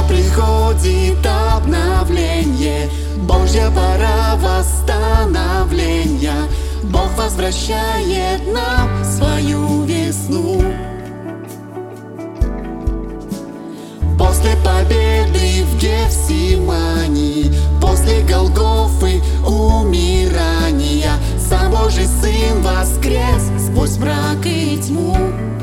приходит обновление, Божья пора восстановления. Бог возвращает нам свою весну. После победы в Гефсимании, после Голгофы умирания, сам Божий Сын воскрес сквозь мрак и тьму.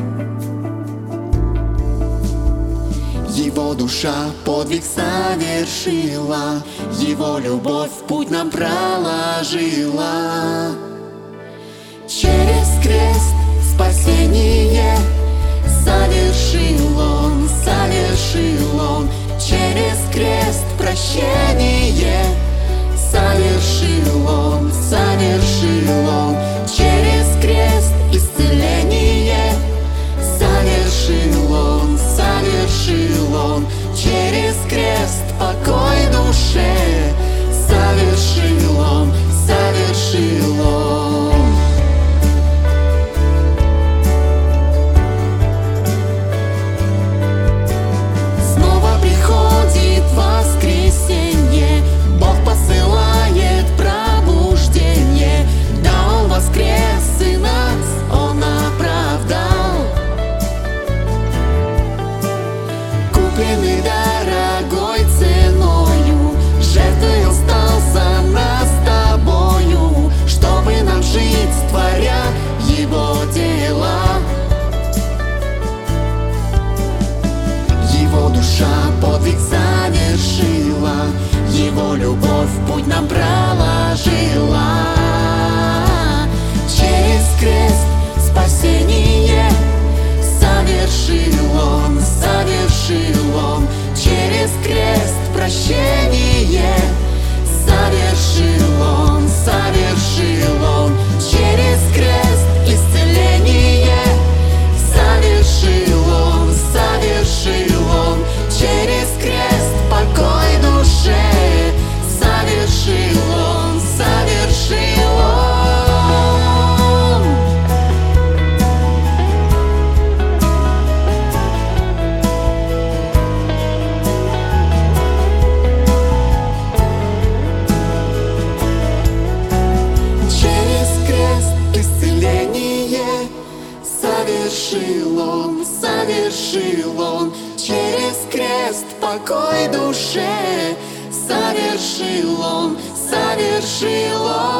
Его душа подвиг совершила, Его любовь в путь нам проложила. Через крест спасение совершил Он, совершил Он. Через крест прощение совершил Он, совершил Он. Через крест исцеление совершил Он, совершил Он. Через крест покой душе совершил Он, совершил Он. Снова приходит воскресенье, Бог посылает пробуждение. Да, Он воскрес и нас Он оправдал. Купленный дорогой ценою, жертвой Он стал за нас с тобою, чтобы нам жить, творя Его дела. Его душа подвиг совершила, Его любовь в путь нам проложила. Через крест спасение совершил Он, совершил Он. Через крест прощение совершил Он, совершил Он. Через крест исцеление совершил Он, совершил Он. Через крест покой душе совершил Он, совершил Он. Через крест исцеление совершил Он, совершил Он. Через крест покой душе совершил Он, совершил Он.